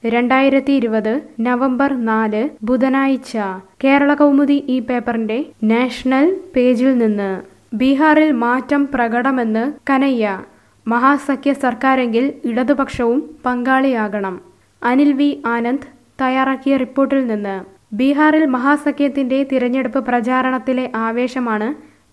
2020 November 4 ബുധനാഴ്ച കേരളകൗമുദി ഈ പേപ്പറിന്റെ നാഷണൽ പേജിൽ നിന്ന് ബീഹാറിൽ മാറ്റം പ്രകടമെന്ന് കനയ്യ. മഹാസഖ്യ സർക്കാരെങ്കിൽ ഇടതുപക്ഷവും പങ്കാളിയാകണം. അനിൽ വി ആനന്ദ് തയ്യാറാക്കിയ റിപ്പോർട്ടിൽ നിന്ന്. ബീഹാറിൽ മഹാസഖ്യത്തിന്റെ തിരഞ്ഞെടുപ്പ് പ്രചാരണത്തിലെ ആവേശമാണ്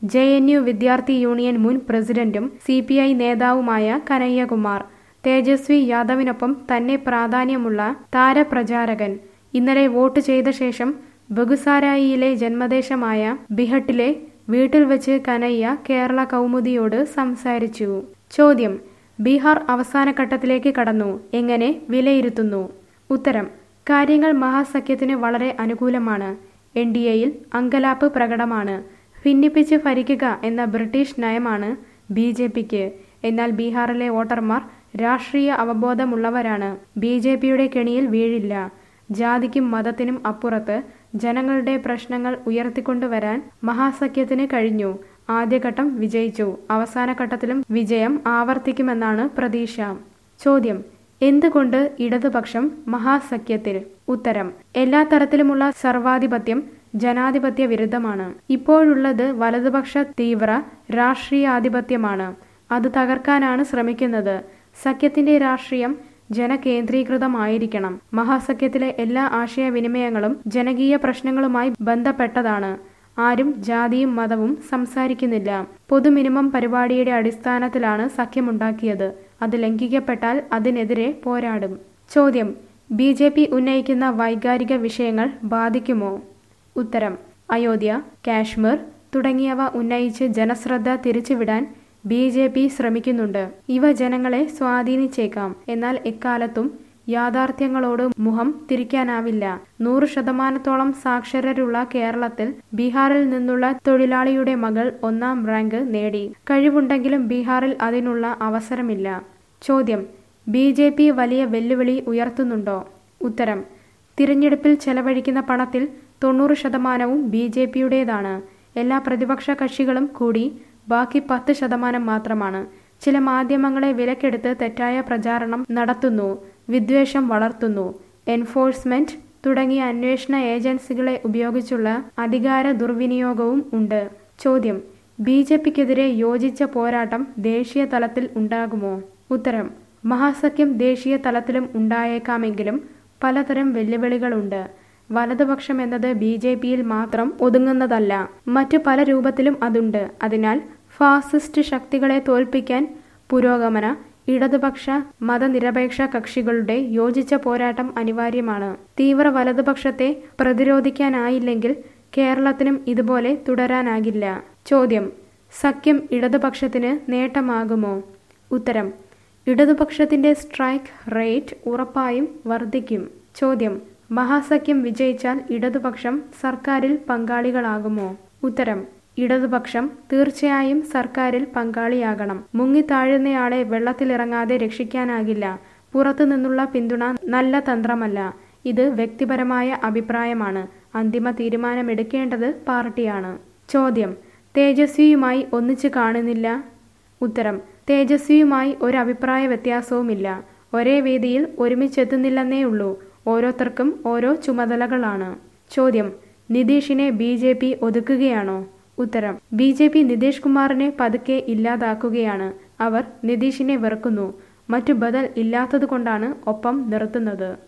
JNU വിദ്യാർത്ഥി യൂണിയൻ മുൻ പ്രസിഡന്റും CPI നേതാവുമായ കനയ്യകുമാർ. തേജസ്വി യാദവിനൊപ്പം തന്നെ പ്രാധാന്യമുള്ള താരപ്രചാരകൻ. ഇന്നലെ വോട്ട് ചെയ്ത ശേഷം ബഗുസാരായിയിലെ ജന്മദേശമായ ബിഹട്ടിലെ വീട്ടിൽ വെച്ച് കനയ്യ കേരള കൗമുദിയോട് സംസാരിച്ചു. ചോദ്യം: ബീഹാർ അവസാന ഘട്ടത്തിലേക്ക് കടന്നു, എങ്ങനെ വിലയിരുത്തുന്നു? ഉത്തരം: കാര്യങ്ങൾ മഹാസഖ്യത്തിന് വളരെ അനുകൂലമാണ്. NDAയിൽ അങ്കലാപ്പ് പ്രകടമാണ്. ഭിന്നിപ്പിച്ച് ഭരിക്കുക എന്ന ബ്രിട്ടീഷ് നയമാണ് BJPക്ക്. എന്നാൽ ബീഹാറിലെ വോട്ടർമാർ രാഷ്ട്രീയ അവബോധമുള്ളവരാണ്. BJPയുടെ കെണിയിൽ വീഴില്ല. ജാതിക്കും മതത്തിനും അപ്പുറത്ത് ജനങ്ങളുടെ പ്രശ്നങ്ങൾ ഉയർത്തിക്കൊണ്ടുവരാൻ മഹാസഖ്യത്തിന് കഴിഞ്ഞു. ആദ്യഘട്ടം വിജയിച്ചു. അവസാന ഘട്ടത്തിലും വിജയം ആവർത്തിക്കുമെന്നാണ് പ്രതീക്ഷ. ചോദ്യം: എന്തുകൊണ്ട് ഇടതുപക്ഷം മഹാസഖ്യത്തിൽ? ഉത്തരം: എല്ലാ തരത്തിലുമുള്ള സർവാധിപത്യം ജനാധിപത്യ വിരുദ്ധമാണ്. ഇപ്പോഴുള്ളത് വലതുപക്ഷ തീവ്ര രാഷ്ട്രീയാധിപത്യമാണ്. അത് തകർക്കാനാണ് ശ്രമിക്കുന്നത്. സഖ്യത്തിന്റെ രാഷ്ട്രീയം ജനകേന്ദ്രീകൃതമായിരിക്കണം. മഹാസഖ്യത്തിലെ എല്ലാ ആശയവിനിമയങ്ങളും ജനകീയ പ്രശ്നങ്ങളുമായി ബന്ധപ്പെട്ടതാണ്. ആരും ജാതിയും മതവും സംസാരിക്കുന്നില്ല. പൊതു മിനിമം പരിപാടിയുടെ അടിസ്ഥാനത്തിലാണ് സഖ്യമുണ്ടാക്കിയത്. അത് ലംഘിക്കപ്പെട്ടാൽ അതിനെതിരെ പോരാടും. ചോദ്യം: BJP ഉന്നയിക്കുന്ന വൈകാരിക വിഷയങ്ങൾ ബാധിക്കുമോ? ഉത്തരം: അയോധ്യ, കാശ്മീർ തുടങ്ങിയവ ഉന്നയിച്ച് ജനശ്രദ്ധ തിരിച്ചുവിടാൻ BJP ശ്രമിക്കുന്നുണ്ട്. ഇവ ജനങ്ങളെ സ്വാധീനിച്ചേക്കാം. എന്നാൽ എക്കാലത്തും യാഥാർത്ഥ്യങ്ങളോട് മുഖം തിരിക്കാനാവില്ല. 100% സാക്ഷരരുള്ള കേരളത്തിൽ ബീഹാറിൽ നിന്നുള്ള തൊഴിലാളിയുടെ മകൾ 1ാം റാങ്ക് നേടി. കഴിവുണ്ടെങ്കിലും ബീഹാറിൽ അതിനുള്ള അവസരമില്ല. ചോദ്യം: BJP വലിയ വെല്ലുവിളി ഉയർത്തുന്നുണ്ടോ? ഉത്തരം: തിരഞ്ഞെടുപ്പിൽ ചെലവഴിക്കുന്ന പണത്തിൽ 90% BJPയുടേതാണ്. എല്ലാ പ്രതിപക്ഷ കക്ഷികളും കൂടി ബാക്കി 10% മാത്രമാണ്. ചില മാധ്യമങ്ങളെ വിലക്കെടുത്ത് തെറ്റായ പ്രചാരണം നടത്തുന്നു, വിദ്വേഷം വളർത്തുന്നു. എൻഫോഴ്സ്മെന്റ് തുടങ്ങിയ അന്വേഷണ ഏജൻസികളെ ഉപയോഗിച്ചുള്ള അധികാര ദുർവിനിയോഗവും ഉണ്ട്. ചോദ്യം: BJPക്കെതിരെ യോജിച്ച പോരാട്ടം ദേശീയ തലത്തിൽ ഉണ്ടാകുമോ? ഉത്തരം: മഹാസഖ്യം ദേശീയ തലത്തിലും ഉണ്ടായേക്കാമെങ്കിലും പലതരം വെല്ലുവിളികളുണ്ട്. വലതുപക്ഷം എന്നത് BJPയിൽ മാത്രം ഒതുങ്ങുന്നതല്ല. മറ്റു പല രൂപത്തിലും അതുണ്ട്. അതിനാൽ ഫാസിസ്റ്റ് ശക്തികളെ തോൽപ്പിക്കാൻ പുരോഗമന, ഇടതുപക്ഷ, മതനിരപേക്ഷ കക്ഷികളുടെ യോജിച്ച പോരാട്ടം അനിവാര്യമാണ്. തീവ്ര വലതുപക്ഷത്തെ പ്രതിരോധിക്കാനായില്ലെങ്കിൽ കേരളത്തിനും ഇതുപോലെ തുടരാനാകില്ല. ചോദ്യം: സഖ്യം ഇടതുപക്ഷത്തിന് നേട്ടമാകുമോ? ഉത്തരം: ഇടതുപക്ഷത്തിന്റെ സ്ട്രൈക്ക് റേറ്റ് ഉറപ്പായും വർദ്ധിക്കും. ചോദ്യം: മഹാസഖ്യം വിജയിച്ചാൽ ഇടതുപക്ഷം സർക്കാരിൽ പങ്കാളികളാകുമോ? ഉത്തരം: ഇടതുപക്ഷം തീർച്ചയായും സർക്കാരിൽ പങ്കാളിയാകണം. മുങ്ങിത്താഴുന്നയാളെ വെള്ളത്തിലിറങ്ങാതെ രക്ഷിക്കാനാകില്ല. പുറത്തു നിന്നുള്ള പിന്തുണ നല്ല തന്ത്രമല്ല. ഇത് വ്യക്തിപരമായ അഭിപ്രായമാണ്. അന്തിമ തീരുമാനമെടുക്കേണ്ടത് പാർട്ടിയാണ്. ചോദ്യം: തേജസ്വിയുമായി ഒന്നിച്ചു കാണുന്നില്ല? ഉത്തരം: തേജസ്വിയുമായി ഒരു അഭിപ്രായ വ്യത്യാസവുമില്ല. ഒരേ വേദിയിൽ ഒരുമിച്ചെത്തുന്നില്ലെന്നേ ഉള്ളൂ. ഓരോരുത്തർക്കും ഓരോ ചുമതലകളാണ്. ചോദ്യം: നിതീഷിനെ BJP ഒതുക്കുകയാണോ? ഉത്തരം: BJP നിതീഷ് കുമാറിനെ പതുക്കെ ഇല്ലാതാക്കുകയാണ്. അവർ നിതീഷിനെ വെറുക്കുന്നു. മറ്റു ബദൽ ഇല്ലാത്തതുകൊണ്ടാണ് ഒപ്പം നിർത്തുന്നത്.